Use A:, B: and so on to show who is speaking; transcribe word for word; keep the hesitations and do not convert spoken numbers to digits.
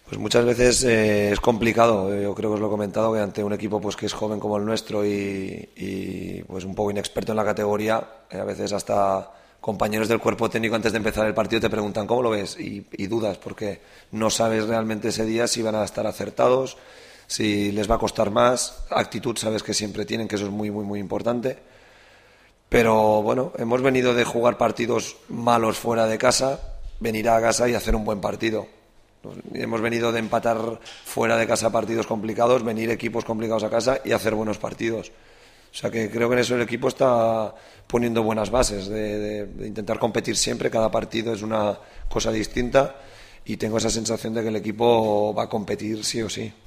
A: Pues muchas veces eh, es complicado. Yo creo que os lo he comentado, que ante un equipo pues que es joven como el nuestro y, y, pues un poco inexperto en la categoría, eh, a veces hasta compañeros del cuerpo técnico antes de empezar el partido te preguntan cómo lo ves y, y dudas porque no sabes realmente ese día si van a estar acertados, si les va a costar más. Actitud sabes que siempre tienen, que eso es muy muy muy importante. Pero bueno, hemos venido de jugar partidos malos fuera de casa, venir a casa y hacer un buen partido. Hemos venido de empatar fuera de casa partidos complicados, venir equipos complicados a casa y hacer buenos partidos. O sea que creo que en eso el equipo está poniendo buenas bases de, de, de intentar competir siempre. Cada partido es una cosa distinta y tengo esa sensación de que el equipo va a competir sí o sí.